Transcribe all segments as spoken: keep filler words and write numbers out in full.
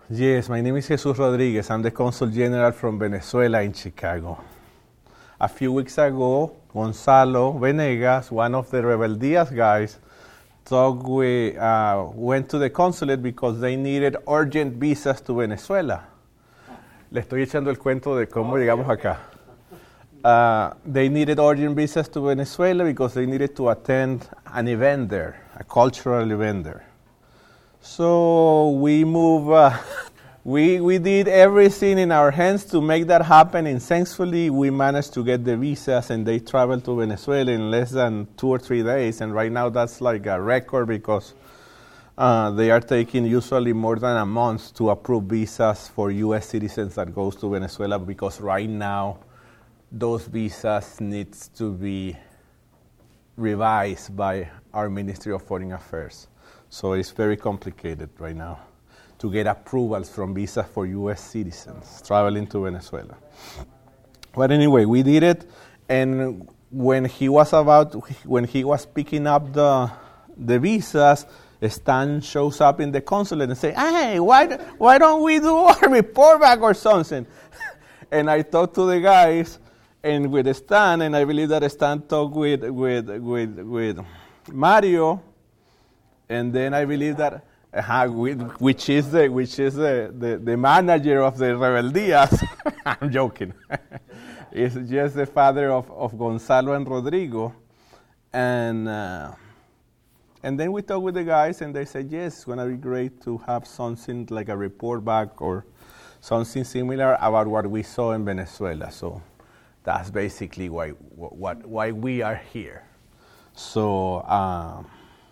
Yes, my name is Jesus Rodriguez. I'm the Consul General from Venezuela in Chicago. A few weeks ago, Gonzalo Venegas, one of the Rebeldias guys, talked with, uh, went to the consulate because they needed urgent visas to Venezuela. Le estoy echando el cuento de cómo llegamos acá. Uh, they needed urgent visas to Venezuela because they needed to attend an event there, a cultural event there. So we move, uh, we, we did everything in our hands to make that happen, and thankfully we managed to get the visas, and they traveled to Venezuela in less than two or three days, and right now that's like a record because uh, they are taking usually more than a month to approve visas for U S citizens that goes to Venezuela, because right now those visas needs to be revised by our Ministry of Foreign Affairs. So it's very complicated right now to get approvals from visas for U S citizens traveling to Venezuela. But anyway, we did it, and when he was about, when he was picking up the the visas, Stan shows up in the consulate and say, "Hey, why why don't we do a report back or something?" And I talked to the guys, and with Stan, and I believe that Stan talked with with with with Mario. And then I believe that, uh, which is the which is the, the, the manager of the Rebeldias. I'm joking. It's just the father of, of Gonzalo and Rodrigo, and uh, and then we talked with the guys, and they said yes, it's gonna be great to have something like a report back or something similar about what we saw in Venezuela. So that's basically why what why we are here. So. Um,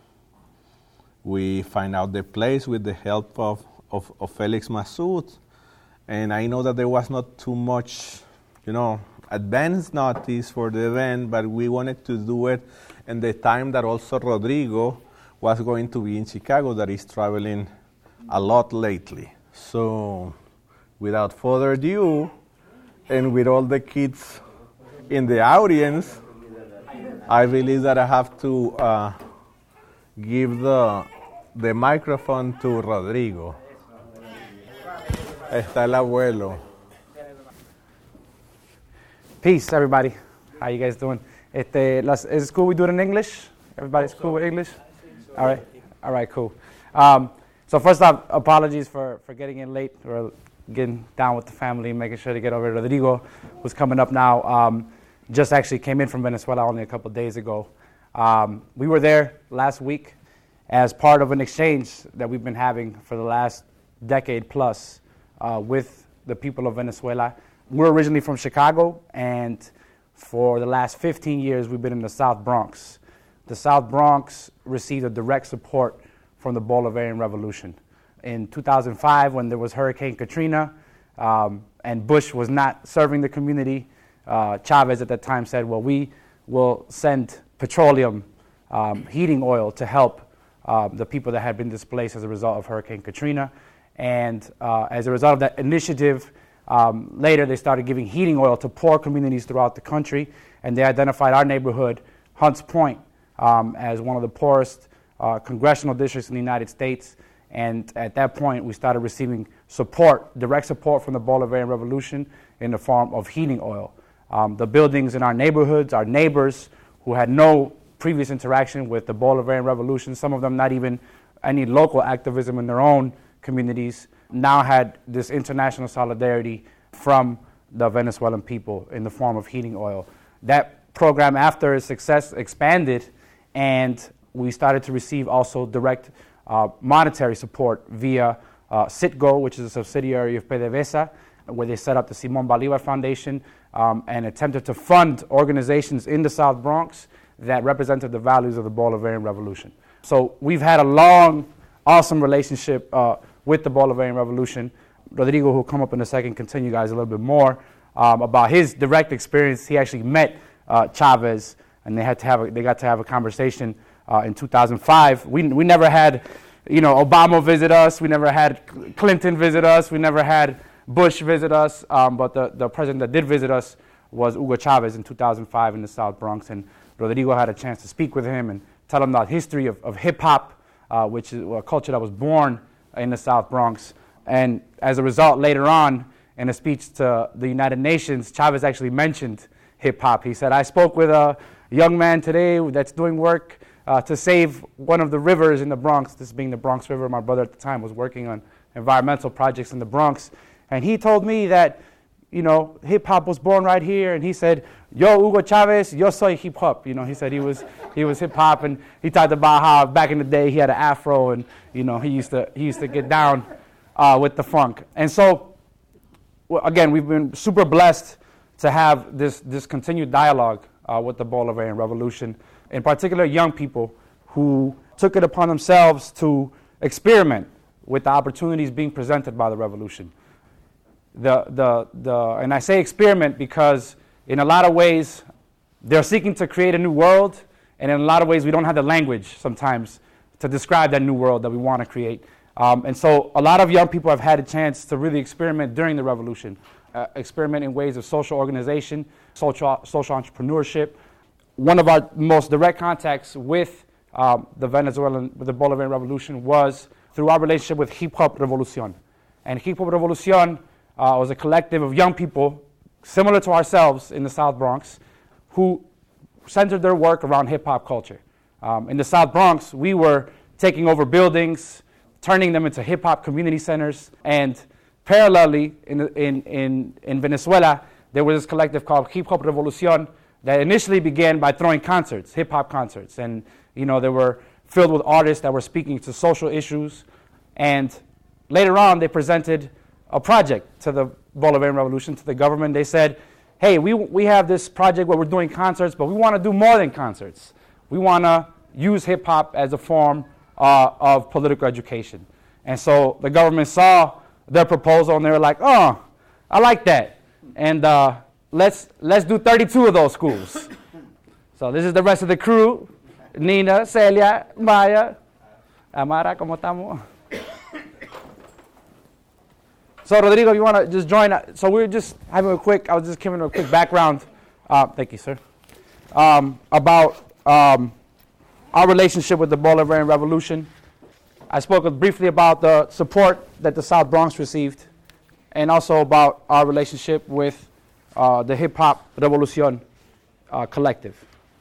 We find out the place with the help of, of, of Felix Massoud, and I know that there was not too much, you know, advance notice for the event, but we wanted to do it in the time that also Rodrigo was going to be in Chicago, that is traveling a lot lately. So without further ado, and with all the kids in the audience, I believe that I have to uh, give the the microphone to Rodrigo. Está el abuelo. Peace, everybody. How you guys doing? Este, las, is it cool we do it in English? Everybody's cool with English? All right. All right, cool. Um, so first off, apologies for, for getting in late or getting down with the family, making sure to get over. Rodrigo was coming up now. Um, just actually came in from Venezuela only a couple of days ago. Um, we were there last week as part of an exchange that we've been having for the last decade plus uh, with the people of Venezuela. We're originally from Chicago, and for the last fifteen years we've been in the South Bronx. The South Bronx received a direct support from the Bolivarian Revolution. In two thousand five, when there was Hurricane Katrina, um, and Bush was not serving the community, uh, Chavez at that time said, well, we will send petroleum um, heating oil to help uh, the people that had been displaced as a result of Hurricane Katrina. And uh, as a result of that initiative, um, later they started giving heating oil to poor communities throughout the country, and they identified our neighborhood, Hunts Point, um, as one of the poorest uh, congressional districts in the United States. And at that point, we started receiving support, direct support from the Bolivarian Revolution in the form of heating oil. Um, the buildings in our neighborhoods, our neighbors who had no previous interaction with the Bolivarian Revolution, some of them not even any local activism in their own communities, now had this international solidarity from the Venezuelan people in the form of heating oil. That program, after its success, expanded, and we started to receive also direct uh, monetary support via uh, Citgo, which is a subsidiary of PDVSA, where they set up the Simón Bolívar Foundation um, and attempted to fund organizations in the South Bronx that represented the values of the Bolivarian Revolution. So we've had a long, awesome relationship uh, with the Bolivarian Revolution. Rodrigo, who will come up in a second, can tell you guys a little bit more um, about his direct experience. He actually met uh, Chavez, and they had to have a, they got to have a conversation uh, in two thousand five. We we never had, you know, Obama visit us. We never had Clinton visit us. We never had Bush visit us. Um, but the, the president that did visit us was Hugo Chavez in two thousand five in the South Bronx, and Rodrigo had a chance to speak with him and tell him about the history of, of hip hop, uh, which is a culture that was born in the South Bronx. and as a result, later on, in a speech to the United Nations, Chavez actually mentioned hip-hop. He said, I spoke with a young man today that's doing work uh, to save one of the rivers in the Bronx, this being the Bronx River. My brother at the time was working on environmental projects in the Bronx. And he told me that, you know, hip-hop was born right here. And he said, yo, Hugo Chavez, yo soy hip-hop. You know, he said he was he was hip-hop. And he talked about how back in the day he had an afro and, you know, he used to, he used to get down uh, with the funk. And so, well, again, we've been super blessed to have this, this continued dialogue uh, with the Bolivarian Revolution, in particular young people who took it upon themselves to experiment with the opportunities being presented by the revolution. The, the, the, and I say experiment because in a lot of ways they're seeking to create a new world, and in a lot of ways we don't have the language sometimes to describe that new world that we want to create. Um, and so a lot of young people have had a chance to really experiment during the revolution, uh, experiment in ways of social organization, social, social entrepreneurship. One of our most direct contacts with um, the Venezuelan, with the Bolivarian Revolution was through our relationship with Hip Hop Revolucion. And Hip Hop Revolucion uh, was a collective of young people similar to ourselves in the South Bronx who centered their work around hip-hop culture. Um, in the South Bronx, we were taking over buildings, turning them into hip-hop community centers, and parallelly in, in, in, in Venezuela, there was this collective called Hip Hop Revolucion that initially began by throwing concerts, hip-hop concerts, and you know they were filled with artists that were speaking to social issues, and later on they presented a project to the Bolivarian Revolution, to the government. They said, hey, we, we have this project where we're doing concerts, but we want to do more than concerts. We want to use hip-hop as a form uh, of political education. And so the government saw their proposal, and they were like, oh, I like that. And uh, let's, let's do thirty-two of those schools. So this is the rest of the crew. Nina, Celia, Maya, Amara, ¿cómo estamos? So, Rodrigo, you want to just join? So we we're just having a quick, I was just giving a quick background, uh, thank you, sir, um, about um, our relationship with the Bolivarian Revolution. I spoke briefly about the support that the South Bronx received, and also about our relationship with uh, the Hip Hop Revolucion uh, collective.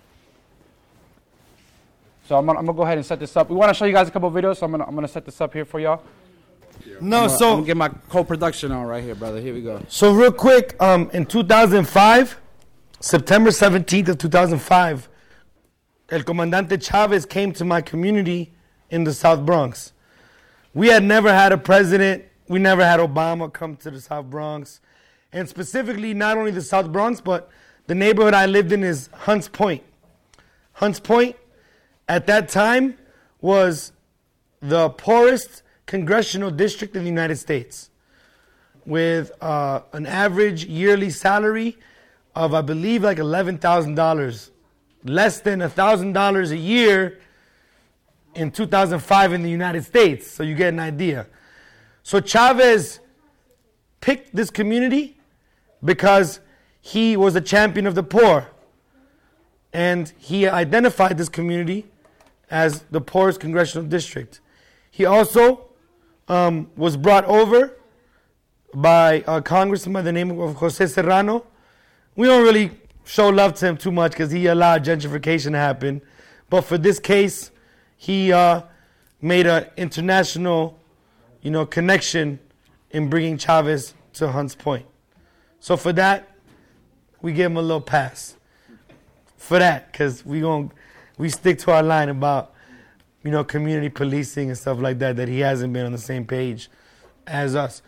So I'm gonna, I'm gonna go ahead and set this up. We want to show you guys a couple of videos, so I'm gonna I'm gonna set this up here for y'all. No, I'm gonna, so I'm gonna get my co-production on right here, brother. Here we go. So real quick, um, in two thousand five, September seventeenth of two thousand five, El Comandante Chavez came to my community in the South Bronx. We had never had a president. We never had Obama come to the South Bronx. And specifically, not only the South Bronx, but the neighborhood I lived in is Hunts Point. Hunts Point, at that time, was the poorest congressional district in the United States, with uh, an average yearly salary of, I believe, like eleven thousand dollars. Less than one thousand dollars a year in two thousand five in the United States, so you get an idea. So Chavez picked this community because he was a champion of the poor, and he identified this community as the poorest congressional district. He also um, was brought over by a congressman by the name of Jose Serrano. We don't really show love to him too much because he allowed gentrification to happen, but for this case, he uh, made an international, you know, connection in bringing Chavez to Hunts Point. So for that, we give him a little pass. For that, because we gon' we stick to our line about, you know, community policing and stuff like that, that he hasn't been on the same page as us.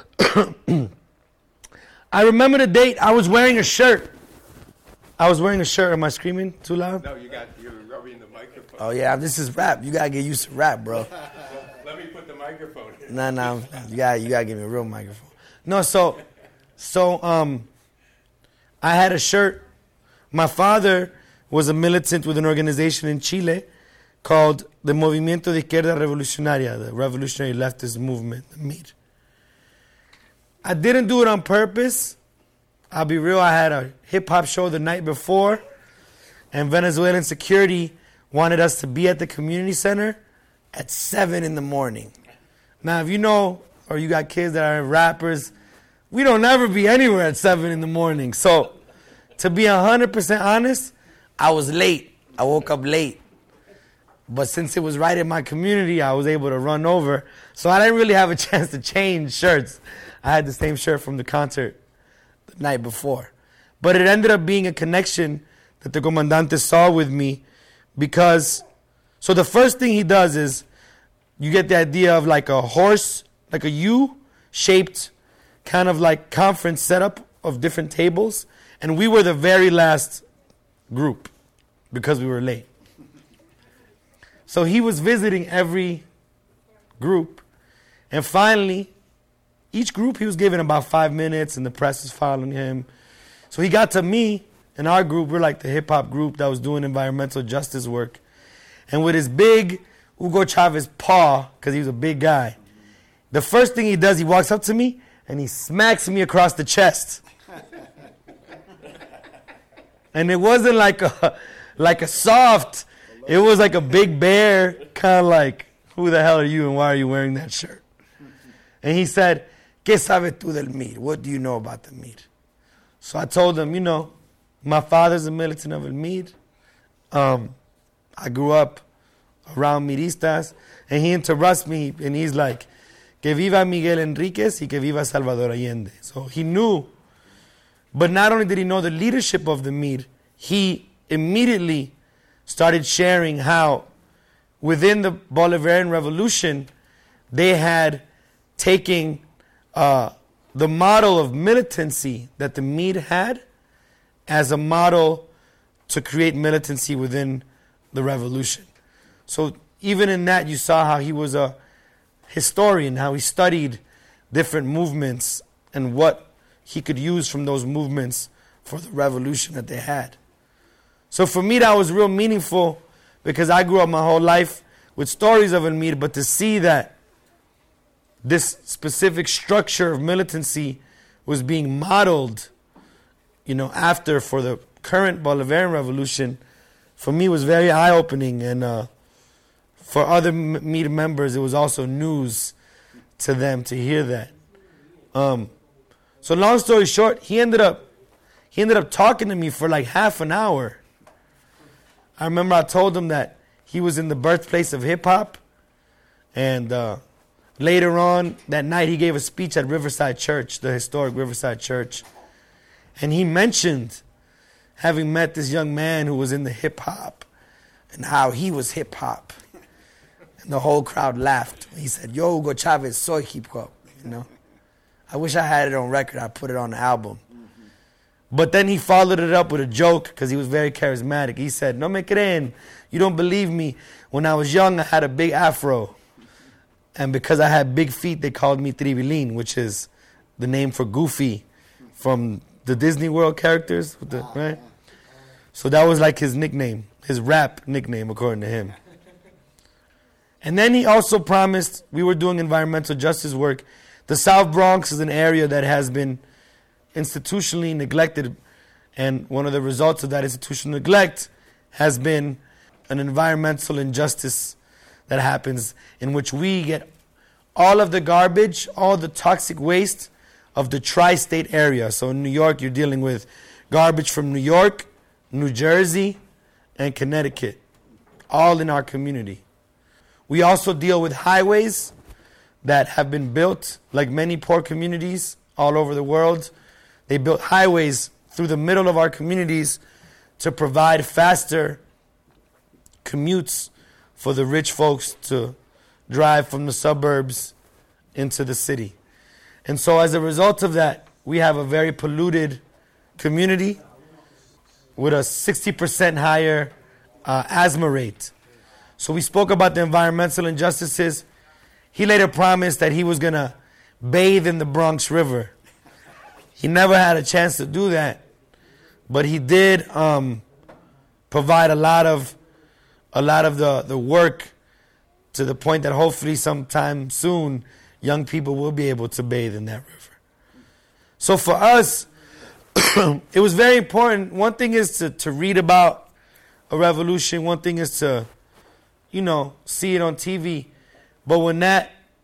I remember the date. I was wearing a shirt. I was wearing a shirt. Am I screaming too loud? No, you got you're rubbing the microphone. Oh yeah, this is rap. You gotta get used to rap, bro. Let me put the microphone in. Nah, nah. You gotta you gotta give me a real microphone. No, so so um, I had a shirt. My father was a militant with an organization in Chile called the Movimiento de Izquierda Revolucionaria, the Revolutionary Leftist Movement, the M I R. I didn't do it on purpose. I'll be real, I had a hip-hop show the night before, and Venezuelan security wanted us to be at the community center at seven in the morning. Now, if you know or you got kids that are rappers, we don't ever be anywhere at seven in the morning. So to be one hundred percent honest, I was late. I woke up late. But since it was right in my community, I was able to run over. So I didn't really have a chance to change shirts. I had the same shirt from the concert the night before. But it ended up being a connection that the Comandante saw with me because, so the first thing he does is, you get the idea of like a horse, like a U-shaped kind of like conference setup of different tables. And we were the very last group because we were late. So he was visiting every group. And finally, each group he was given about five minutes and the press was following him. So he got to me and our group. We're like the hip-hop group that was doing environmental justice work. And with his big Hugo Chavez paw, because he was a big guy, the first thing he does, he walks up to me and he smacks me across the chest. And it wasn't like a like a soft, it was like a big bear, kind of like, who the hell are you and why are you wearing that shirt? And he said, ¿Qué sabes tú del M I R? What do you know about the M I R? So I told him, you know, my father's a militant of El M I R. Um, I grew up around Miristas. And he interrupts me and he's like, que viva Miguel Enriquez y que viva Salvador Allende. So he knew, but not only did he know the leadership of the M I R, he immediately started sharing how within the Bolivarian Revolution, they had taken uh, the model of militancy that the M I R had as a model to create militancy within the revolution. So even in that, you saw how he was a historian, how he studied different movements and what he could use from those movements for the revolution that they had. So for me, that was real meaningful because I grew up my whole life with stories of El M I R, but to see that this specific structure of militancy was being modeled, you know, after for the current Bolivarian Revolution, for me was very eye-opening. And uh, for other M I R members, it was also news to them to hear that. Um, so long story short, he ended up he ended up talking to me for like half an hour. I remember I told him that he was in the birthplace of hip-hop. And uh, later on that night, he gave a speech at Riverside Church, the historic Riverside Church. And he mentioned having met this young man who was in the hip-hop and how he was hip-hop. And the whole crowd laughed. He said, yo, Hugo Chavez, soy hip-hop. You know, I wish I had it on record. I put it on the album. But then he followed it up with a joke because he was very charismatic. He said, no me creen, you don't believe me. When I was young, I had a big afro. And because I had big feet, they called me Tribilín, which is the name for Goofy from the Disney World characters. With the, right? So that was like his nickname, his rap nickname, according to him. And then he also promised, we were doing environmental justice work. The South Bronx is an area that has been institutionally neglected, and one of the results of that institutional neglect has been an environmental injustice that happens in which we get all of the garbage, all the toxic waste of the tri-state area. So in New York, you're dealing with garbage from New York, New Jersey, and Connecticut, all in our community. We also deal with highways that have been built, like many poor communities all over the world. They built highways through the middle of our communities to provide faster commutes for the rich folks to drive from the suburbs into the city. And so as a result of that, we have a very polluted community with a sixty percent higher uh, asthma rate. So we spoke about the environmental injustices. He later promised that he was going to bathe in the Bronx River. He never had a chance to do that, but he did um, provide a lot of a lot of the, the work to the point that hopefully sometime soon young people will be able to bathe in that river. So for us, it was very important. One thing is to, to read about a revolution. One thing is to, you know, see it on T V. But when that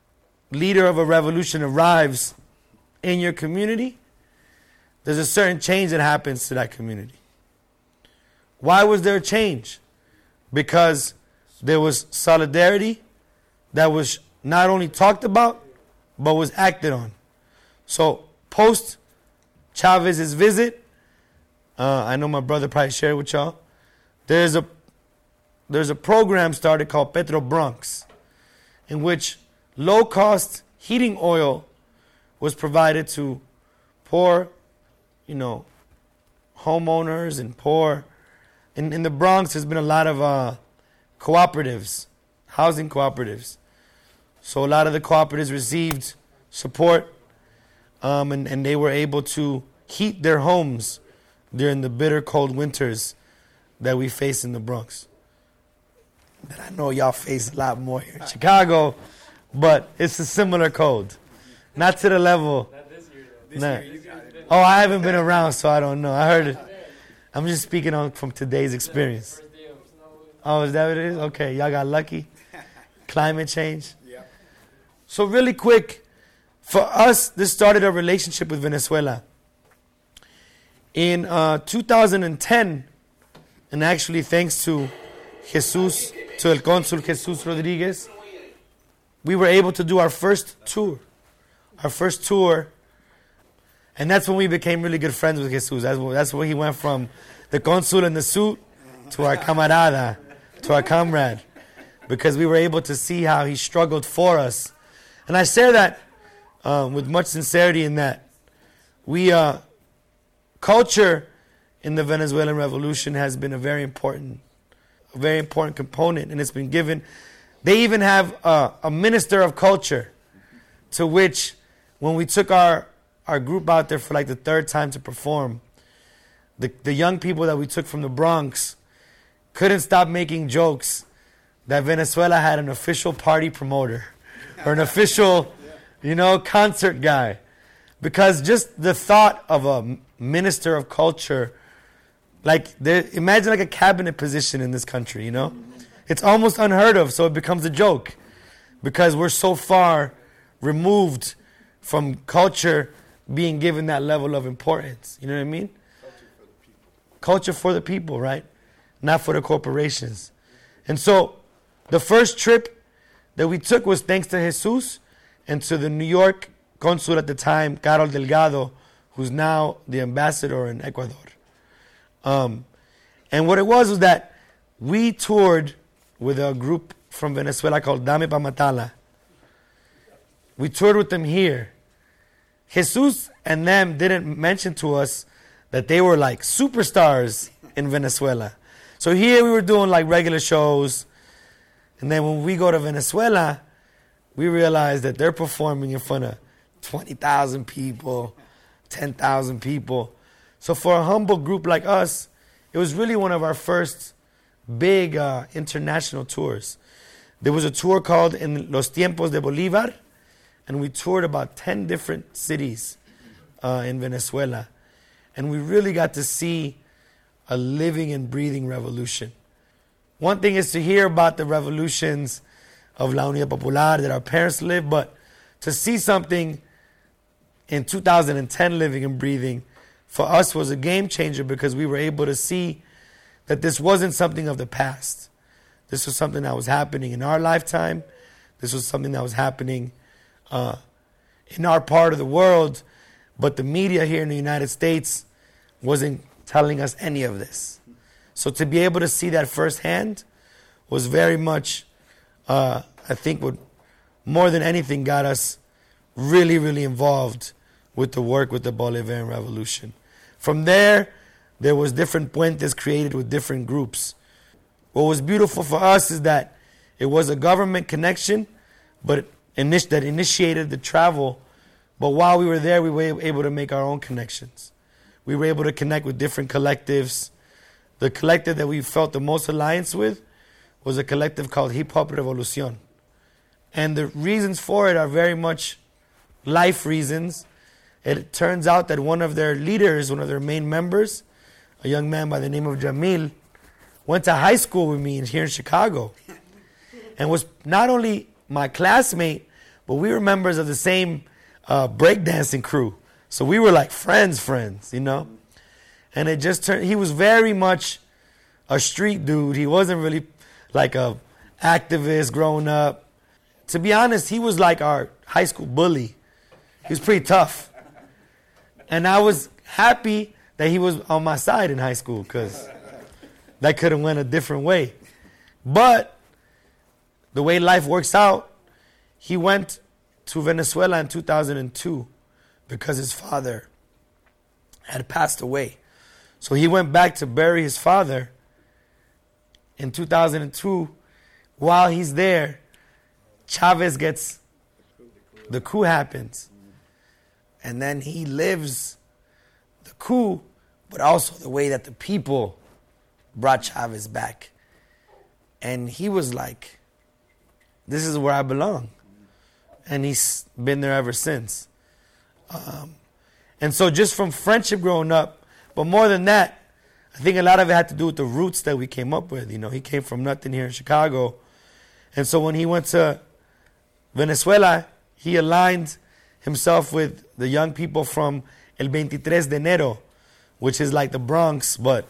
leader of a revolution arrives in your community, there's a certain change that happens to that community. Why was there a change? Because there was solidarity that was not only talked about, but was acted on. So, post Chavez's visit, uh, I know my brother probably shared with y'all, there's a there's a program started called Petro Bronx, in which low-cost heating oil was provided to poor, you know, homeowners and poor. In, in the Bronx, there's been a lot of uh, cooperatives, housing cooperatives. So a lot of the cooperatives received support, um, and, and they were able to heat their homes during the bitter cold winters that we face in the Bronx. But I know y'all face a lot more here in Chicago, but it's a similar cold. Not to the level. Not this year, though. This nah. year you got it. Oh, I haven't been around, so I don't know. I heard it. I'm just speaking on from today's experience. Oh, is that what it is? Okay, y'all got lucky. Climate change. So really quick, for us, this started a relationship with Venezuela. In uh, two thousand ten, and actually thanks to Jesus, to El Consul Jesus Rodriguez, we were able to do our first tour. Our first tour, and that's when we became really good friends with Jesus. That's, that's when he went from the consul in the suit to our camarada, to our comrade, because we were able to see how he struggled for us. And I say that um, with much sincerity in that we, uh, culture in the Venezuelan Revolution has been a very important, a very important component, and it's been given. They even have uh, a minister of culture, to which when we took our, our group out there for like the third time to perform, the, the young people that we took from the Bronx couldn't stop making jokes that Venezuela had an official party promoter or an official, you know, concert guy. Because just the thought of a minister of culture, like, imagine like a cabinet position in this country, you know? It's almost unheard of, so it becomes a joke. Because we're so far removed from culture being given that level of importance. You know what I mean? Culture for the people. Culture for the people, right? Not for the corporations. And so, the first trip that we took was thanks to Jesus and to the New York consul at the time, Carol Delgado, who's now the ambassador in Ecuador. Um, and what it was was that we toured with a group from Venezuela called Dame Pa Matala. We toured with them here. Jesus and them didn't mention to us that they were like superstars in Venezuela. So here we were doing like regular shows. And then when we go to Venezuela, we realize that they're performing in front of twenty thousand people, ten thousand people. So for a humble group like us, it was really one of our first big uh, international tours. There was a tour called En Los Tiempos de Bolívar, and we toured about ten different cities uh, in Venezuela. And we really got to see a living and breathing revolution. One thing is to hear about the revolutions of La Unidad Popular that our parents lived, but to see something in two thousand ten living and breathing for us was a game changer, because we were able to see that this wasn't something of the past. This was something that was happening in our lifetime. This was something that was happening uh, in our part of the world, but the media here in the United States wasn't telling us any of this. So to be able to see that firsthand was very much, uh, I think, what more than anything got us really, really involved with the work with the Bolivarian Revolution. From there, there was different puentes created with different groups. What was beautiful for us is that it was a government connection, but init- that initiated the travel. But while we were there, we were able to make our own connections. We were able to connect with different collectives. The collective that we felt the most alliance with was a collective called Hip Hop Revolucion. And the reasons for it are very much life reasons. It turns out that one of their leaders, one of their main members, a young man by the name of Jamil, went to high school with me here in Chicago and was not only my classmate, but we were members of the same uh, breakdancing crew. So we were like friends, friends, you know? And it just turned, he was very much a street dude. He wasn't really like a activist growing up. To be honest, he was like our high school bully. He was pretty tough. And I was happy that he was on my side in high school, because that could have went a different way. But the way life works out, he went to Venezuela in two thousand two because his father had passed away. So he went back to bury his father in two thousand two. While he's there, Chavez gets, the coup happens. And then he lives the coup, but also the way that the people brought Chavez back. And he was like, this is where I belong. And he's been there ever since. Um, and so just from friendship growing up, but more than that, I think a lot of it had to do with the roots that we came up with. You know, he came from nothing here in Chicago. And so when he went to Venezuela, he aligned himself with the young people from El veintitrés de enero, which is like the Bronx, but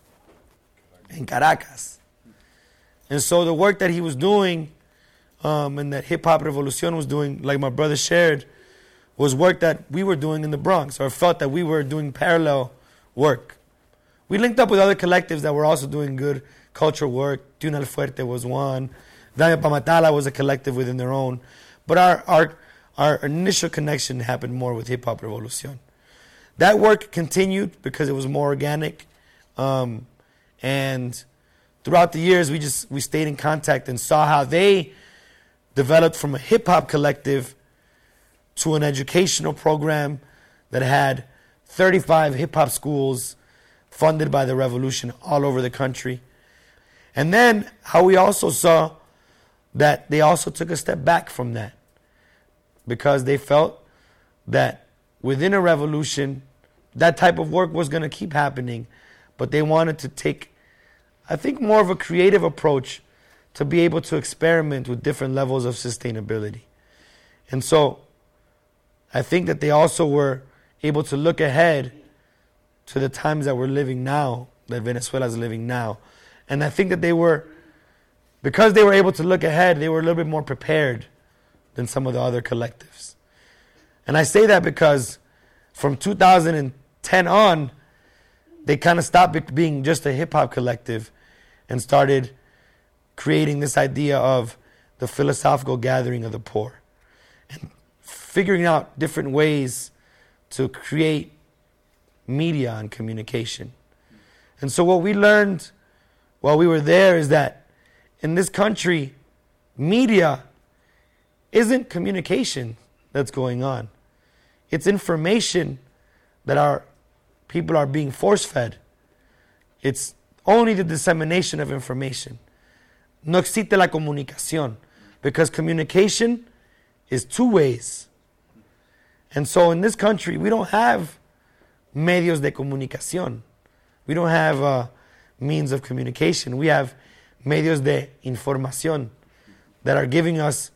in Caracas. And so the work that he was doing, um, and that Hip Hop Revolucion was doing, like my brother shared, was work that we were doing in the Bronx, or felt that we were doing parallel work. We linked up with other collectives that were also doing good cultural work. Tunal Fuerte was one. Daño Pa Matarla was a collective within their own. But our, our, our initial connection happened more with Hip Hop Revolucion. That work continued because it was more organic. Um, and throughout the years, we just we stayed in contact and saw how they developed from a hip-hop collective to an educational program that had thirty-five hip-hop schools funded by the revolution all over the country. And then how we also saw that they also took a step back from that, because they felt that within a revolution, that type of work was going to keep happening, but they wanted to take, I think, more of a creative approach to be able to experiment with different levels of sustainability. And so I think that they also were able to look ahead to the times that we're living now, that Venezuela is living now. And I think that they were, because they were able to look ahead, they were a little bit more prepared than some of the other collectives. And I say that because from two thousand ten on, they kind of stopped being just a hip-hop collective and started creating this idea of the philosophical gathering of the poor, and figuring out different ways to create media and communication. And so what we learned while we were there is that in this country, media isn't communication that's going on. It's information that our people are being force-fed. It's only the dissemination of information. No existe la comunicación, because communication is two ways. And so in this country, we don't have medios de comunicación. We don't have uh, means of communication. We have medios de información that are giving us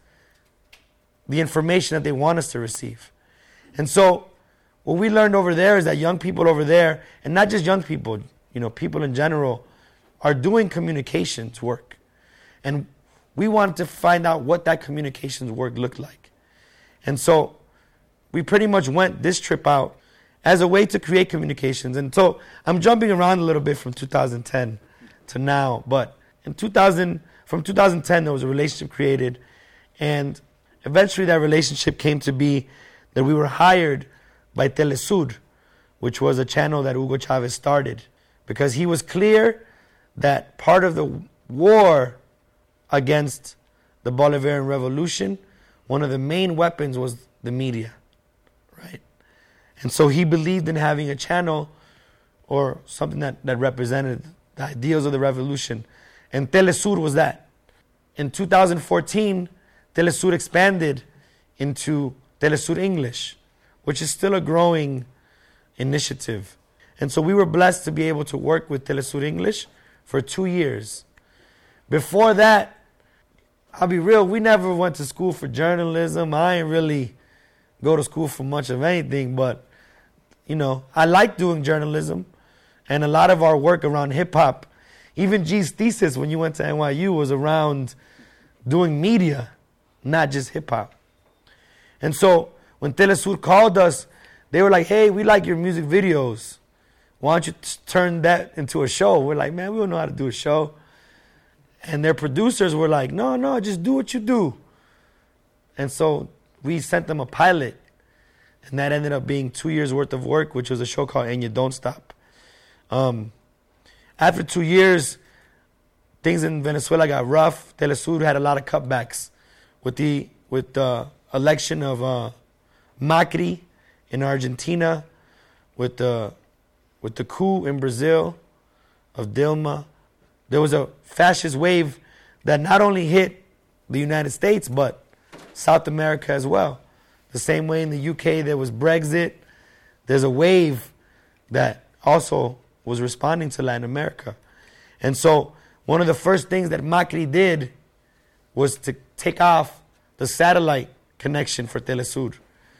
the information that they want us to receive. And so what we learned over there is that young people over there, and not just young people, you know, people in general, are doing communications work. And we wanted to find out what that communications work looked like. And so we pretty much went this trip out as a way to create communications. And so I'm jumping around a little bit from two thousand ten to now, but in two thousand, from two thousand ten, there was a relationship created, and eventually that relationship came to be that we were hired by Telesur, which was a channel that Hugo Chavez started, because he was clear that part of the war against the Bolivarian Revolution, one of the main weapons was the media, right? And so he believed in having a channel or something that, that represented the ideals of the revolution. And Telesur was that. In two thousand fourteen, Telesur expanded into Telesur English, which is still a growing initiative. And so we were blessed to be able to work with Telesur English for two years. Before that, I'll be real, we never went to school for journalism. I ain't really go to school for much of anything, but, you know, I like doing journalism. And a lot of our work around hip-hop, even G's thesis when you went to N Y U was around doing media, not just hip-hop. And so when Telesur called us, they were like, hey, we like your music videos. Why don't you t- turn that into a show? We're like, man, we don't know how to do a show. And their producers were like, no, no, just do what you do. And so we sent them a pilot. And that ended up being two years worth of work, which was a show called And You Don't Stop. Um, after two years, things in Venezuela got rough. Telesur had a lot of cutbacks with the with the election of uh, Macri in Argentina, with the with the coup in Brazil of Dilma. There was a fascist wave that not only hit the United States, but South America as well. The same way in the U K there was Brexit, there's a wave that also was responding to Latin America. And so one of the first things that Macri did was to take off the satellite connection for Telesur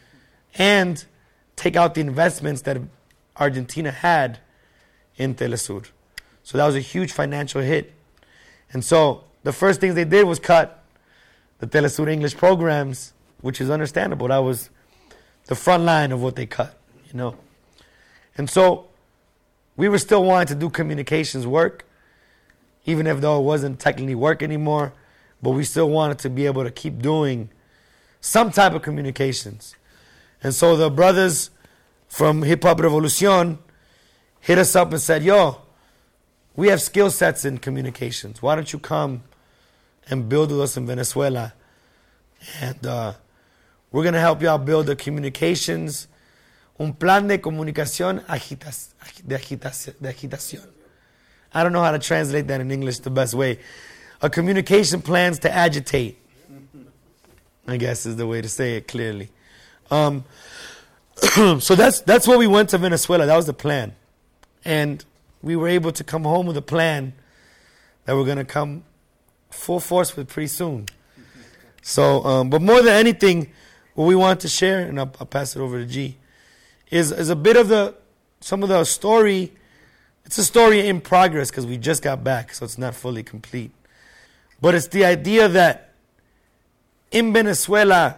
and take out the investments that Argentina had in Telesur. So that was a huge financial hit. And so the first things they did was cut the Telesur English programs, which is understandable. That was the front line of what they cut, you know. And so we were still wanting to do communications work, even if though it wasn't technically work anymore, but we still wanted to be able to keep doing some type of communications. And so the brothers from Hip Hop Revolucion hit us up and said, yo, we have skill sets in communications. Why don't you come and build with us in Venezuela? And uh, we're going to help you out build the communications, un plan de comunicación agitas, de, agitación, de agitación. I don't know how to translate that in English the best way. A communication plans to agitate, I guess is the way to say it clearly. Um, so that's that's what we went to Venezuela. That was the plan. And we were able to come home with a plan that we're going to come full force with pretty soon. So, um, but more than anything, what we want to share, and I'll, I'll pass it over to G, is, is a bit of the, some of the story. It's a story in progress because we just got back, so it's not fully complete. But it's the idea that in Venezuela,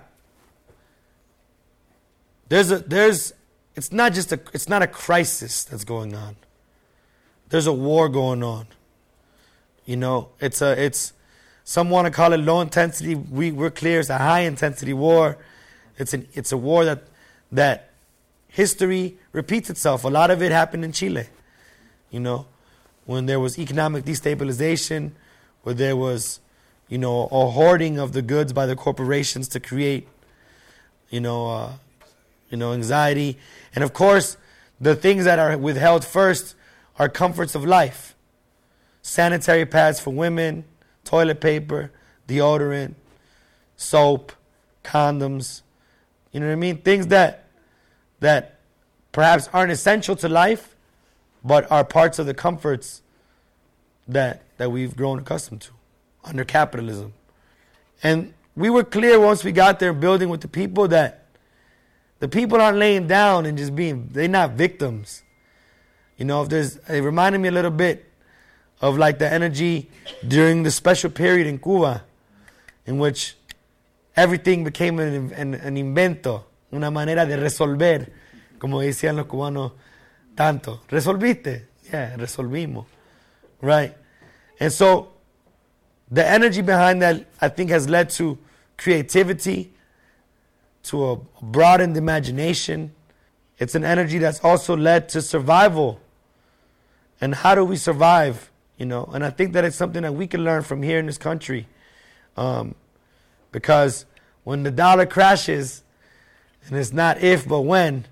there's a, there's, it's not just a, it's not a crisis that's going on. There's a war going on. You know, it's a, it's, some want to call it low intensity. We, we're clear it's a high intensity war. It's an, it's a war that, that history repeats itself. A lot of it happened in Chile. You know, when there was economic destabilization, where there was, you know, a hoarding of the goods by the corporations to create, you know, uh, you know, anxiety. And of course, the things that are withheld first are comforts of life. Sanitary pads for women, toilet paper, deodorant, soap, condoms. You know what I mean? Things that that perhaps aren't essential to life, but are parts of the comforts that that we've grown accustomed to under capitalism. And we were clear once we got there building with the people that the people aren't laying down and just being, they're not victims. You know, if there's, it reminded me a little bit of like the energy during the special period in Cuba, in which everything became an, an, an invento, una manera de resolver, como decían los cubanos tanto. ¿Resolviste? Yeah, resolvimos. Right? And so the energy behind that, I think, has led to creativity, to a broadened imagination. It's an energy that's also led to survival. And how do we survive? You know, and I think that it's something that we can learn from here in this country. Um, because when the dollar crashes, and it's not if but when,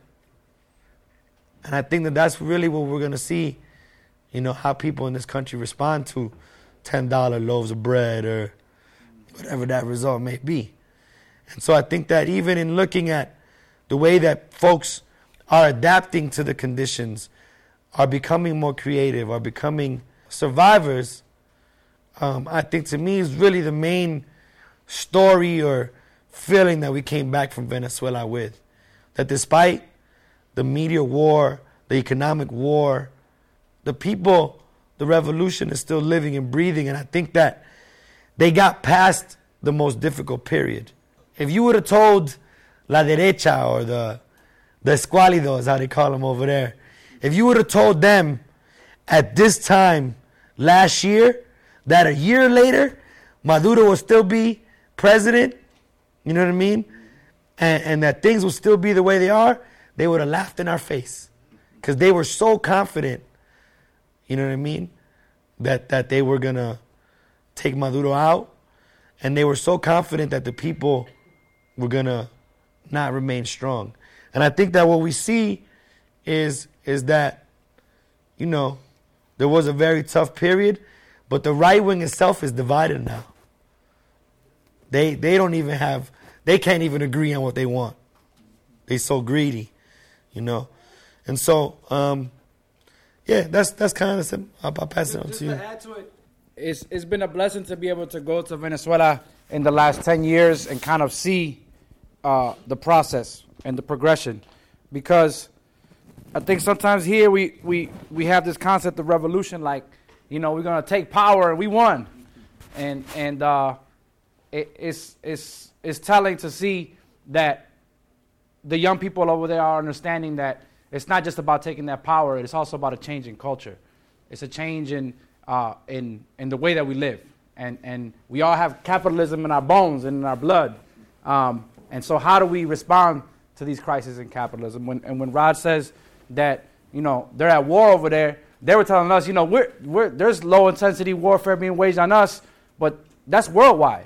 and I think that that's really what we're going to see, you know, how people in this country respond to ten dollar loaves of bread or whatever that result may be. And so I think that even in looking at the way that folks are adapting to the conditions, are becoming more creative, are becoming survivors, um, I think to me is really the main story or feeling that we came back from Venezuela with. That despite the media war, the economic war, the people, the revolution is still living and breathing. And I think that they got past the most difficult period. If you would have told La Derecha or the, the Escuálidos, how they call them over there, if you would have told them at this time last year that a year later Maduro will still be president, you know what I mean? And, and that things will still be the way they are, they would have laughed in our face. Because they were so confident, you know what I mean, that, that they were going to take Maduro out. And they were so confident that the people were going to not remain strong. And I think that what we see is, is that, you know, there was a very tough period, but the right wing itself is divided now. They they don't even have, they can't even agree on what they want. They're so greedy, you know. And so, um, yeah, that's that's kind of the, I'll, I'll pass it on Just to you. To add to it, it's, it's been a blessing to be able to go to Venezuela in the last ten years and kind of see uh, the process and the progression. Because I think sometimes here we, we, we have this concept of revolution, like, you know, we're going to take power and we won. And, and uh, it, it's, it's, it's telling to see that the young people over there are understanding that it's not just about taking that power, it's also about a change in culture. It's a change in, uh, in, in the way that we live. And, and we all have capitalism in our bones and in our blood. Um, and so how do we respond to these crises in capitalism? When, and when Rod says that, you know, they're at war over there, they were telling us, you know, we're, we're, there's low-intensity warfare being waged on us, but that's worldwide.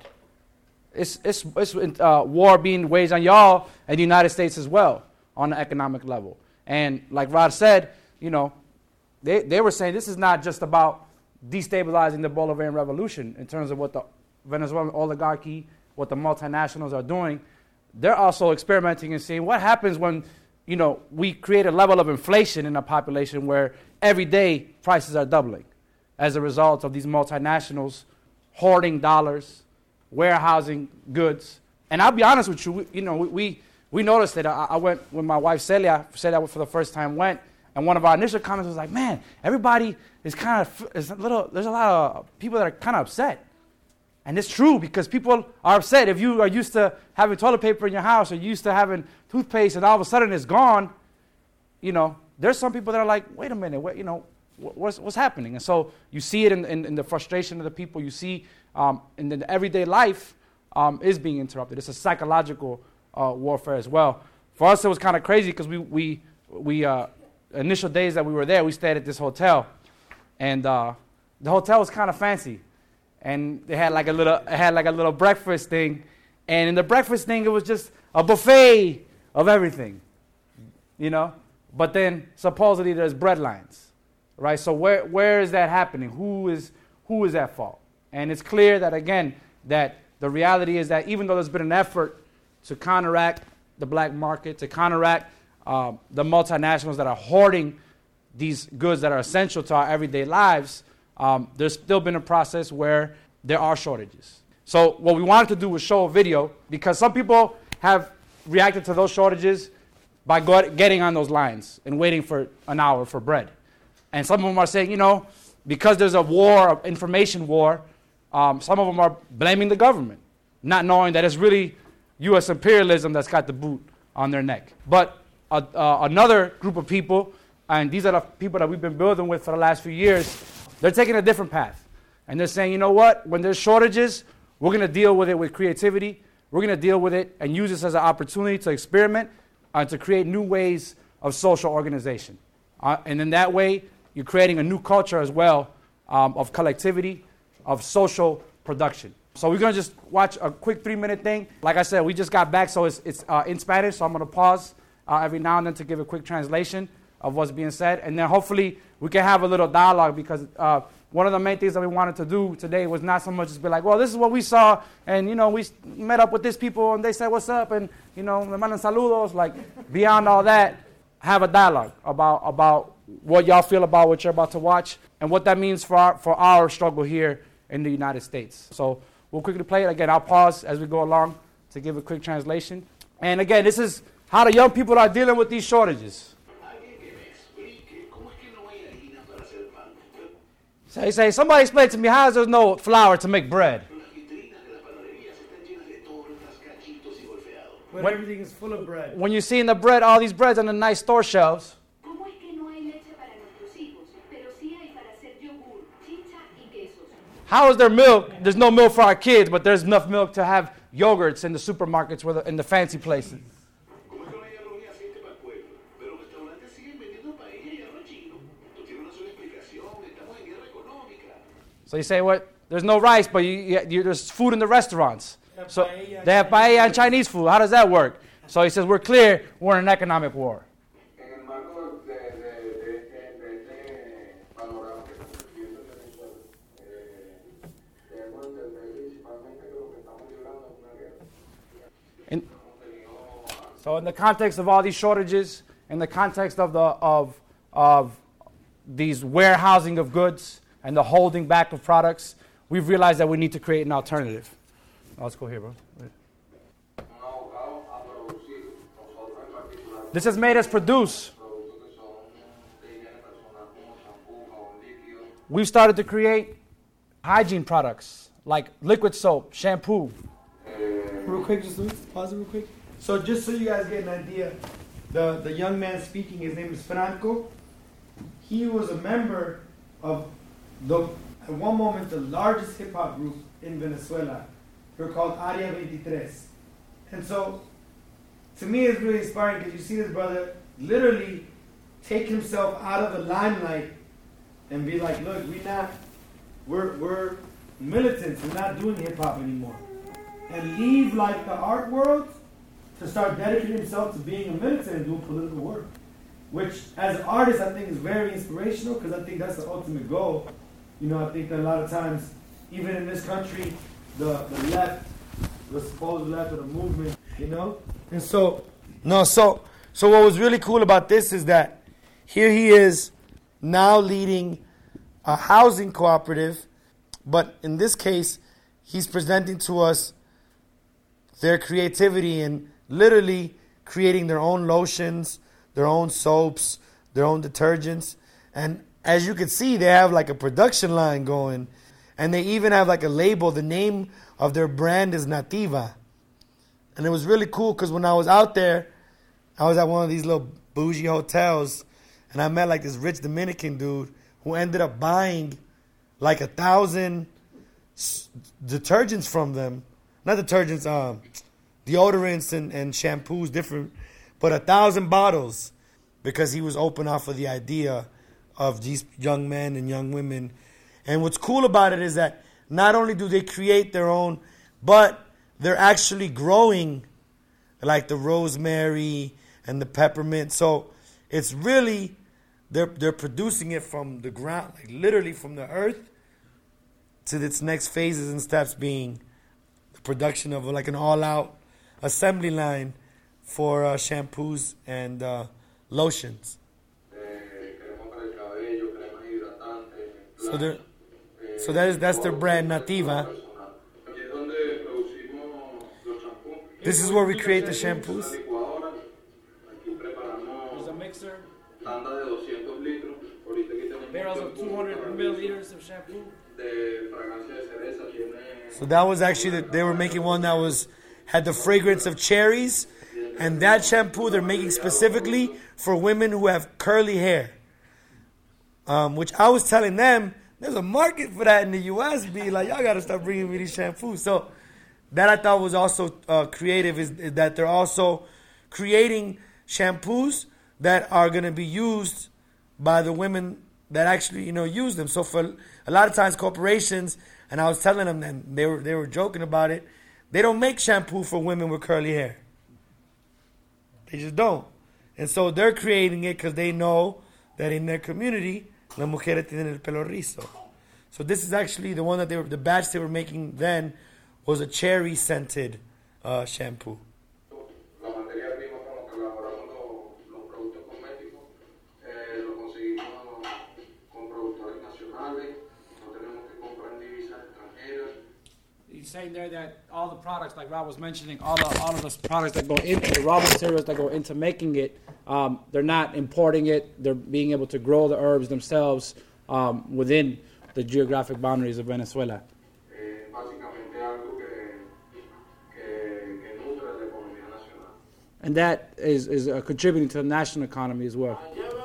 It's, it's, it's uh, war being waged on y'all and the United States as well on the economic level. And like Rod said, you know, they, they were saying this is not just about destabilizing the Bolivarian revolution in terms of what the Venezuelan oligarchy, what the multinationals are doing. They're also experimenting and seeing what happens when, you know, we create a level of inflation in a population where every day prices are doubling as a result of these multinationals hoarding dollars, warehousing goods. And I'll be honest with you, we, you know, we we noticed it. I, I went with my wife Celia, Celia for the first time went, and one of our initial comments was like, man, everybody is kind of, is a little, there's a lot of people that are kind of upset. And it's true, because people are upset. If you are used to having toilet paper in your house or used to having toothpaste and all of a sudden it's gone, you know, there's some people that are like, wait a minute, what, you know, what's, what's happening? And so you see it in, in, in the frustration of the people. You see um, in the everyday life um, is being interrupted. It's a psychological uh, warfare as well. For us, it was kind of crazy because we, we, we uh, initial days that we were there, we stayed at this hotel. And uh, the hotel was kind of fancy. And they had like a little, it had like a little breakfast thing, and in the breakfast thing, it was just a buffet of everything, you know. But then supposedly there's bread lines, right? So where where is that happening? Who is who is at fault? And it's clear that again that the reality is that even though there's been an effort to counteract the black market, to counteract um, the multinationals that are hoarding these goods that are essential to our everyday lives. Um, there's still been a process where there are shortages. So what we wanted to do was show a video, because some people have reacted to those shortages by go- getting on those lines and waiting for an hour for bread. And some of them are saying, you know, because there's a war, an information war, um, some of them are blaming the government, not knowing that it's really U S imperialism that's got the boot on their neck. But uh, uh, another group of people, and these are the people that we've been building with for the last few years, they're taking a different path. And they're saying, you know what? When there's shortages, we're going to deal with it with creativity. We're going to deal with it and use this as an opportunity to experiment and to create new ways of social organization. Uh, and in that way, you're creating a new culture as well um, of collectivity, of social production. So we're going to just watch a quick three-minute thing. Like I said, we just got back, so it's, it's uh, in Spanish, so I'm going to pause uh, every now and then to give a quick translation of what's being said. And then hopefully we can have a little dialogue, because uh, one of the main things that we wanted to do today was not so much just be like, well, this is what we saw, and, you know, we met up with these people, and they said, what's up, and, you know, me mandan saludos. Like, beyond all that, have a dialogue about about what y'all feel about what you're about to watch and what that means for our, for our struggle here in the United States. So We'll quickly play it. Again, I'll pause as we go along to give a quick translation. And again, this is how the young people are dealing with these shortages. So he say, somebody explain to me, how is there no flour to make bread? When, when everything is full of bread. When you see in the bread, all these breads on the nice store shelves. How is there milk? There's no milk for our kids, but there's enough milk to have yogurts in the supermarkets, where the, in the fancy places. So you say, what? There's no rice, but you, you, you, there's food in the restaurants. So they have paella and Chinese food. How does that work? So he says, we're clear, we're in an economic war. In, so in the context of all these shortages, in the context of the of of these warehousing of goods and the holding back of products, we've realized that we need to create an alternative. Oh, let's go here, bro. This has made us produce. We've started to create hygiene products like liquid soap, shampoo. Real quick, just pause it real quick. So just so you guys get an idea, the, the young man speaking, his name is Franco. He was a member of, the at one moment, the largest hip-hop group in Venezuela. They were called Área twenty-three. And so, to me, it's really inspiring because you see this brother literally take himself out of the limelight and be like, look, we not, we're, we're militants, we're not doing hip-hop anymore. And leave like the art world to start dedicating himself to being a militant and doing political work. Which, as an artist, I think is very inspirational because I think that's the ultimate goal. You know, I think that a lot of times, even in this country, the, the left, the supposed left of the movement, you know? And so, no, so, so what was really cool about this is that here he is now leading a housing cooperative, but in this case, he's presenting to us their creativity and literally creating their own lotions, their own soaps, their own detergents. And as you can see, they have like a production line going. And they even have like a label. The name of their brand is Nativa. And it was really cool because when I was out there, I was at one of these little bougie hotels. And I met like this rich Dominican dude who ended up buying like a thousand s- detergents from them. Not detergents, um, deodorants and, and shampoos, different, but a thousand bottles because he was open off of the idea of these young men and young women. And what's cool about it is that not only do they create their own, but they're actually growing like the rosemary and the peppermint. So it's really, they're, they're producing it from the ground, like literally from the earth to its next phases and steps being production of like an all-out assembly line for uh, shampoos and uh, lotions. So, they're, so that is that's their brand, Nativa. This is where we create the shampoos. There's a mixer. Barrels of two hundred milliliters of shampoo. So that was actually, the, they were making one that was had the fragrance of cherries. And that shampoo they're making specifically for women who have curly hair. Um, which I was telling them, there's a market for that in the U S. Be like, y'all got to start bringing me these shampoos. So that I thought was also uh, creative is, is that they're also creating shampoos that are going to be used by the women that actually, you know, use them. So for a lot of times corporations, and I was telling them, and they were they were joking about it, they don't make shampoo for women with curly hair. They just don't. And so they're creating it because they know that in their community, las mujeres tienen el pelo rizo. So this is actually the one that they were, the batch they were making then was a cherry scented uh, shampoo. he's saying there that all the products, like Rob was mentioning, all the all of the products that go into the raw materials that go into making it, um, they're not importing it. They're being able to grow the herbs themselves um, within the geographic boundaries of Venezuela. And that is, is uh, contributing to the national economy as well.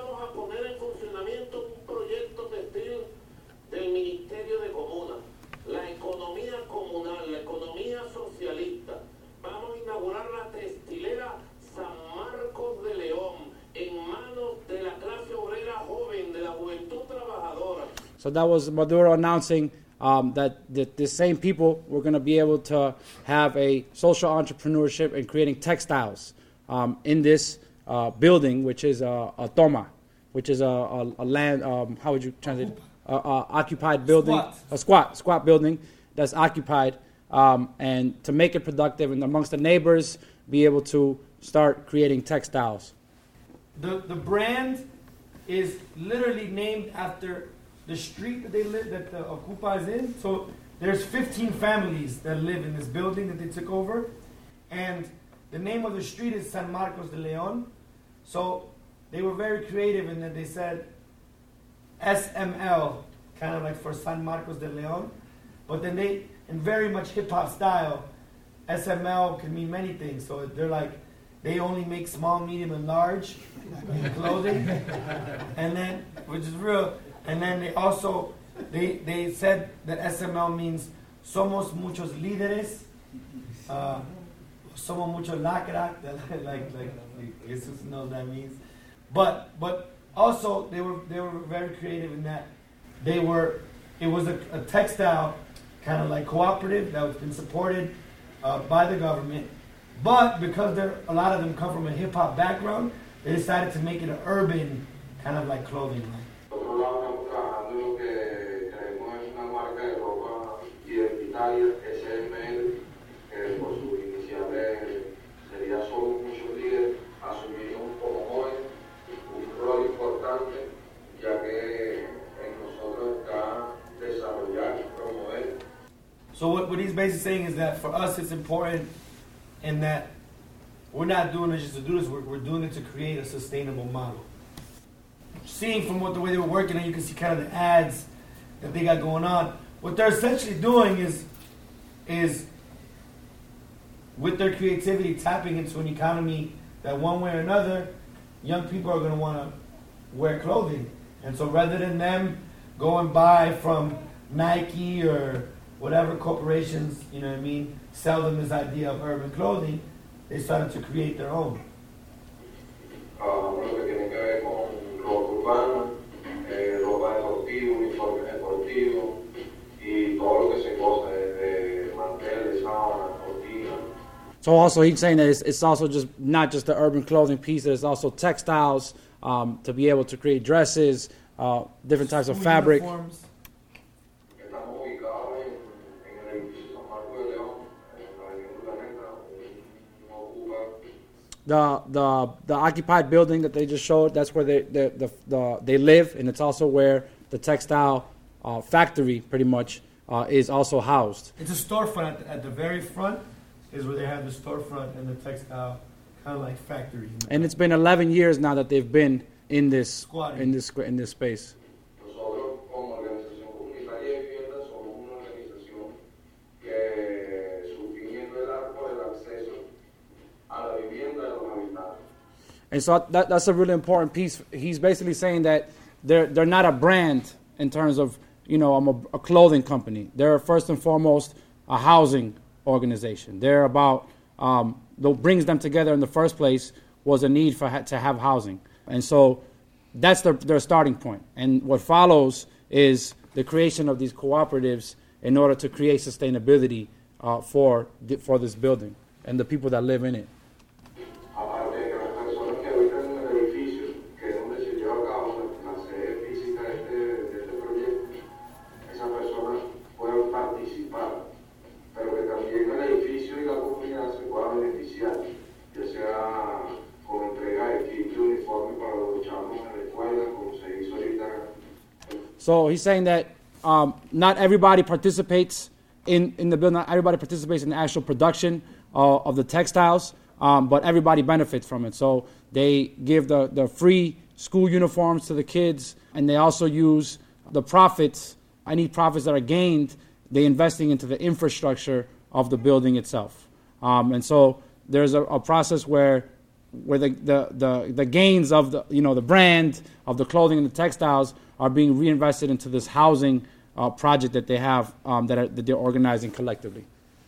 So that was Maduro announcing um, that the, the same people were going to be able to have a social entrepreneurship and creating textiles um, in this uh, building, which is a, a toma, which is a, a, a land, um, how would you translate it? A, a occupied building, Squat. a squat, squat building that's occupied, um, and to make it productive and amongst the neighbors, be able to start creating textiles. The, the brand is literally named after the street that they live, that the Ocupa is in. So there's fifteen families that live in this building that they took over, and the name of the street is San Marcos de Leon. So they were very creative in that they said S M L, kind of like for San Marcos de Leon, but then they, in very much hip hop style, S M L can mean many things. So they're like, they only make small, medium, and large clothing, and then, which is real. And then they also, they, they said that S M L means somos muchos líderes, uh, somos muchos lacra, like, like, like Jesus knows what that means. But, but also they were, they were very creative in that they were, it was a, a textile kind of like cooperative that was been supported uh, by the government. But because they're, a lot of them come from a hip hop background, they decided to make it an urban kind of like clothing line. So what, what he's basically saying is that for us it's important in that we're not doing it just to do this, we're, we're doing it to create a sustainable model. Seeing from what the way they were working, and you can see kind of the ads that they got going on, what they're essentially doing is, is with their creativity tapping into an economy that one way or another, young people are going to want to wear clothing. And so rather than them go and buy from Nike or whatever corporations, you know what I mean, sell them this idea of urban clothing, they started to create their own. So also he's saying that it's, it's also just not just the urban clothing piece, there's also textiles um, to be able to create dresses, uh, different types of fabric. Uniforms. The, the the occupied building that they just showed, that's where they the, the, the they live, and it's also where the textile uh, factory pretty much uh, is also housed. It's a storefront at the, at the very front is where they have the storefront and the textile kind of like factory. And it's been eleven years now that they've been in this Squatting. in this in this space. And so that, that's a really important piece. He's basically saying that they're they're not a brand in terms of, you know, I'm a, a clothing company. They're first and foremost a housing organization. They're about um, what brings them together in the first place was a need for ha- to have housing, and so that's their their starting point. And what follows is the creation of these cooperatives in order to create sustainability uh, for for this building and the people that live in it. So he's saying that um, not everybody participates in, in the building. Not everybody participates in the actual production uh, of the textiles, um, but everybody benefits from it. So they give the, the free school uniforms to the kids, and they also use the profits, any profits that are gained, they're investing into the infrastructure of the building itself. Um, and so there's a, a process where where the, the, the, the gains of the, you know, the brand, of the clothing and the textiles are being reinvested into this housing uh, project that they have um, that, are, that they're organizing collectively.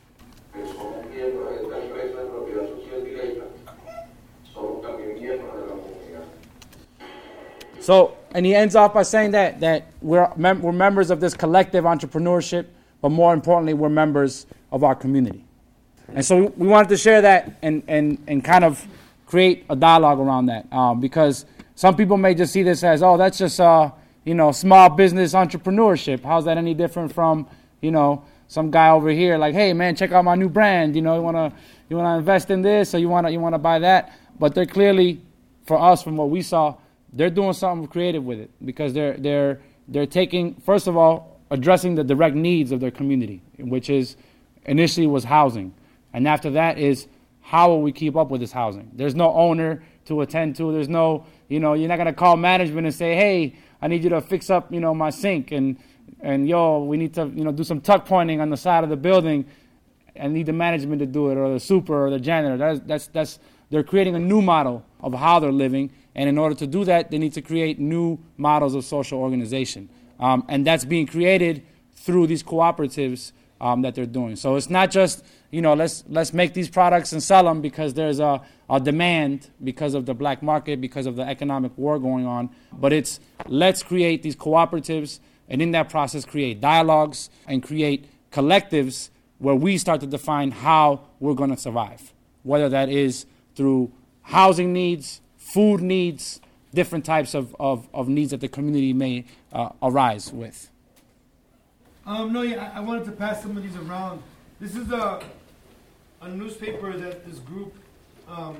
So, and he ends off by saying that that we're, mem- we're members of this collective entrepreneurship, but more importantly, we're members of our community. And so we wanted to share that and, and, and kind of create a dialogue around that, um, because some people may just see this as, oh, that's just, uh, you know, small business entrepreneurship. How's that any different from, you know, some guy over here like, hey, man, check out my new brand. You know, you want to you want to invest in this, or you want to you want to buy that. But they're clearly, for us, from what we saw, they're doing something creative with it, because they're they're they're taking, first of all, addressing the direct needs of their community, which is initially was housing, and after that is, how will we keep up with this housing? There's no owner to attend to. There's no, you know, you're not going to call management and say, hey, I need you to fix up, you know, my sink. And, and yo, we need to, you know, do some tuck pointing on the side of the building. I need the management to do it, or the super, or the janitor. That's, that's, that's, they're creating a new model of how they're living. And in order to do that, they need to create new models of social organization. Um, and that's being created through these cooperatives um, that they're doing. So it's not just, you know, let's let's make these products and sell them because there's a, a demand because of the black market, because of the economic war going on. But it's, let's create these cooperatives, and in that process create dialogues and create collectives where we start to define how we're going to survive, whether that is through housing needs, food needs, different types of, of, of needs that the community may uh, arise with. Um, no, yeah, I, I wanted to pass some of these around. This is a, a newspaper that this group um,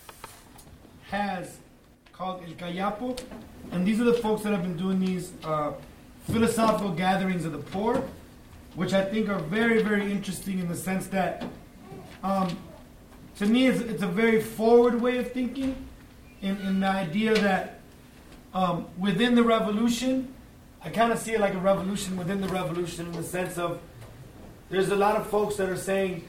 has called El Cayapo, and these are the folks that have been doing these uh, philosophical gatherings of the poor, which I think are very, very interesting in the sense that, um, to me, it's, it's a very forward way of thinking, in, in the idea that um, within the revolution, I kind of see it like a revolution within the revolution, in the sense of there's a lot of folks that are saying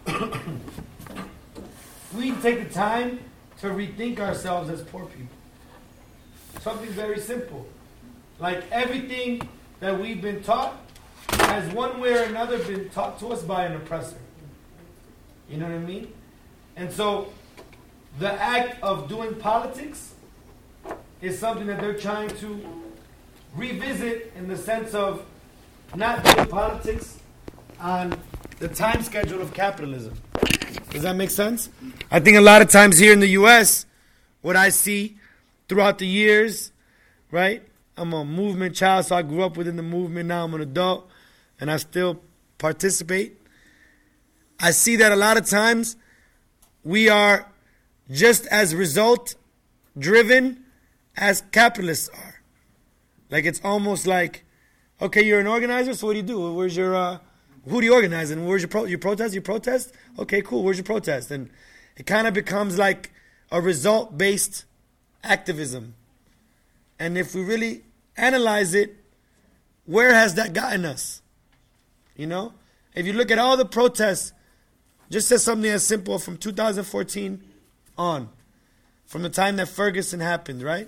we take the time to rethink ourselves as poor people. Something very simple. Like everything that we've been taught has one way or another been taught to us by an oppressor. You know what I mean? And so the act of doing politics is something that they're trying to revisit, in the sense of not doing politics on the time schedule of capitalism. Does that make sense? I think a lot of times here in the U S, what I see throughout the years, right? I'm a movement child, so I grew up within the movement. Now I'm an adult, and I still participate. I see that a lot of times we are just as result-driven as capitalists are. Like, it's almost like, okay, you're an organizer, so what do you do? Where's your, uh, who do you organize? And where's your, pro- you protest? You protest? Okay, cool, where's your protest? And it kind of becomes like a result-based activism. And if we really analyze it, where has that gotten us? You know? If you look at all the protests, just as something as simple from two thousand fourteen on, from the time that Ferguson happened, right?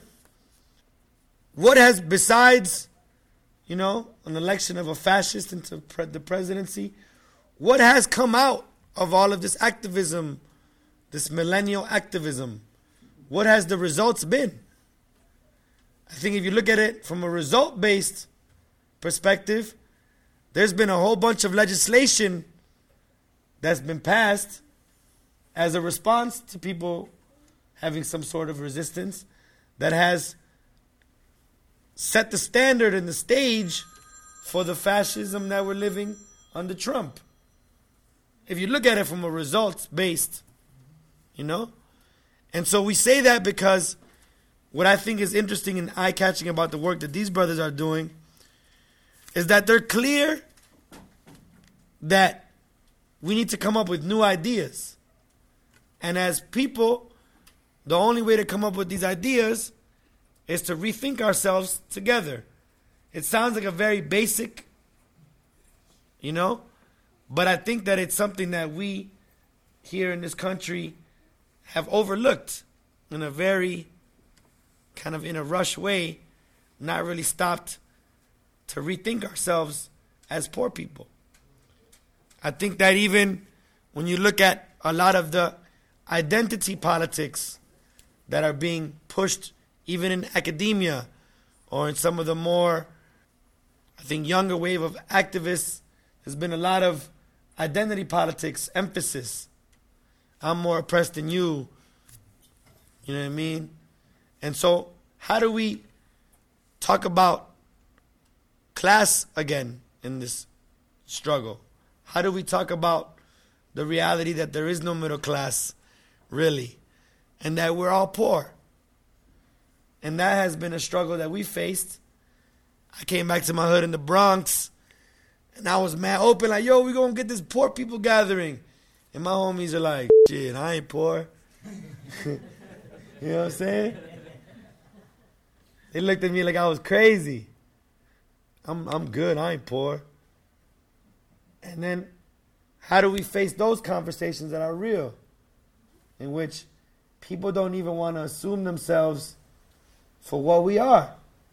What has, besides, you know, an election of a fascist into pre- the presidency, what has come out of all of this activism, this millennial activism? What has the results been? I think if you look at it from a result-based perspective, there's been a whole bunch of legislation that's been passed as a response to people having some sort of resistance that has set the standard and the stage for the fascism that we're living under Trump. If you look at it from a results-based, you know? And so we say that because what I think is interesting and eye-catching about the work that these brothers are doing is that they're clear that we need to come up with new ideas. And as people, the only way to come up with these ideas is to rethink ourselves together. It sounds like a very basic, you know, but I think that it's something that we here in this country have overlooked in a very kind of in a rush way, not really stopped to rethink ourselves as poor people. I think that even when you look at a lot of the identity politics that are being pushed even in academia or in some of the more, I think, younger wave of activists, there's been a lot of identity politics emphasis. I'm more oppressed than you. You know what I mean? And so how do we talk about class again in this struggle? How do we talk about the reality that there is no middle class, really, and that we're all poor? And that has been a struggle that we faced. I came back to my hood in the Bronx, and I was mad open, like, yo, we gonna get this poor people gathering. And my homies are like, shit, I ain't poor. You know what I'm saying? They looked at me like I was crazy. I'm I'm good, I ain't poor. And then how do we face those conversations that are real? In which people don't even want to assume themselves for what we are.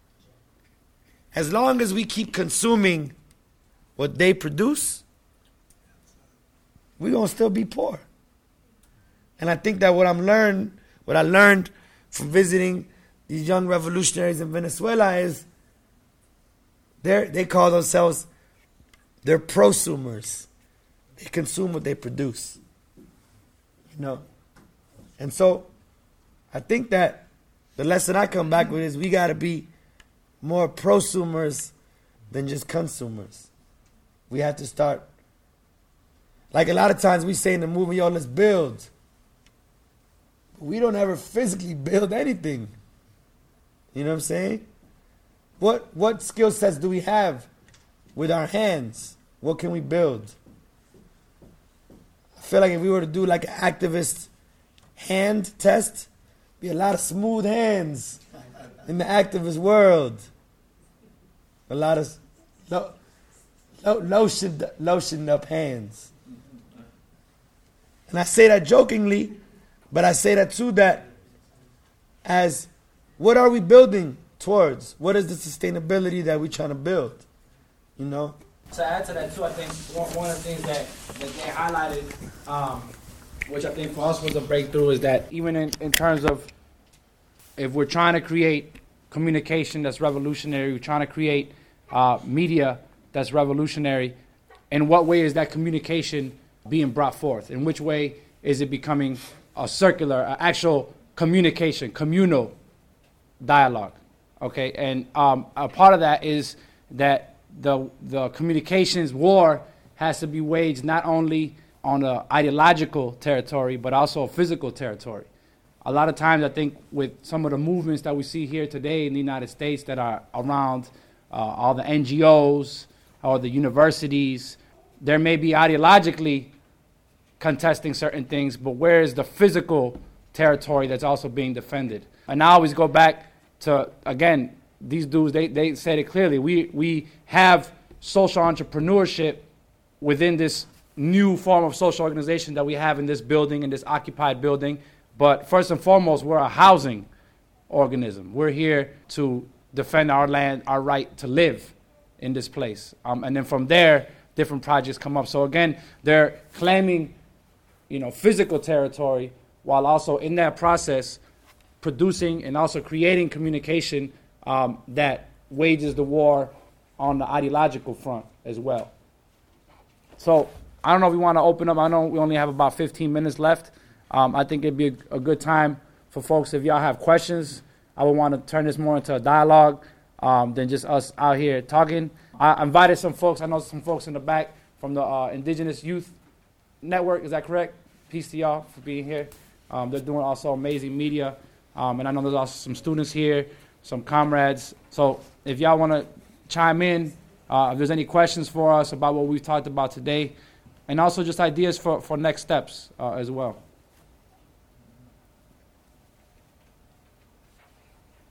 As long as we keep consuming what they produce, we're going to still be poor. And I think that what I'm learned, what I learned from visiting these young revolutionaries in Venezuela is they they call themselves, they're prosumers. They consume what they produce. You know? And so I think that the lesson I come back with is we got to be more prosumers than just consumers. We have to start, like a lot of times we say in the movie, yo, let's build. But we don't ever physically build anything. You know what I'm saying? What what skill sets do we have with our hands? What can we build? I feel like if we were to do like an activist hand test, be a lot of smooth hands in the activist world. A lot of lo, lo, lotioned, lotioned up hands. And I say that jokingly, but I say that too, that as what are we building towards? What is the sustainability that we're trying to build? You know? To add to that too, I think one, one of the things that, that they highlighted, um, which I think for us was a breakthrough, is that even in, in terms of if we're trying to create communication that's revolutionary, we're trying to create uh, media that's revolutionary, in what way is that communication being brought forth? In which way is it becoming a circular, an actual communication, communal dialogue? Okay, and um, a part of that is that the the communications war has to be waged not only on an ideological territory, but also a physical territory. A lot of times I think with some of the movements that we see here today in the United States that are around uh, all the N G Os or the universities, there may be ideologically contesting certain things, but where is the physical territory that's also being defended? And I always go back to, again, these dudes, they, they said it clearly. We, we have social entrepreneurship within this new form of social organization that we have in this building, in this occupied building. But first and foremost, we're a housing organism. We're here to defend our land, our right to live in this place. Um, and then from there, different projects come up. So again, they're claiming, you know, physical territory, while also in that process producing and also creating communication um, that wages the war on the ideological front as well. So I don't know if we want to open up. I know we only have about fifteen minutes left. Um, I think it'd be a, a good time for folks, if y'all have questions. I would want to turn this more into a dialogue um, than just us out here talking. I invited some folks. I know some folks in the back from the uh, Indigenous Youth Network. Is that correct? Peace to y'all for being here. Um, they're doing also amazing media. Um, and I know there's also some students here, some comrades. So if y'all want to chime in, uh, if there's any questions for us about what we've talked about today, and also just ideas for, for next steps uh, as well.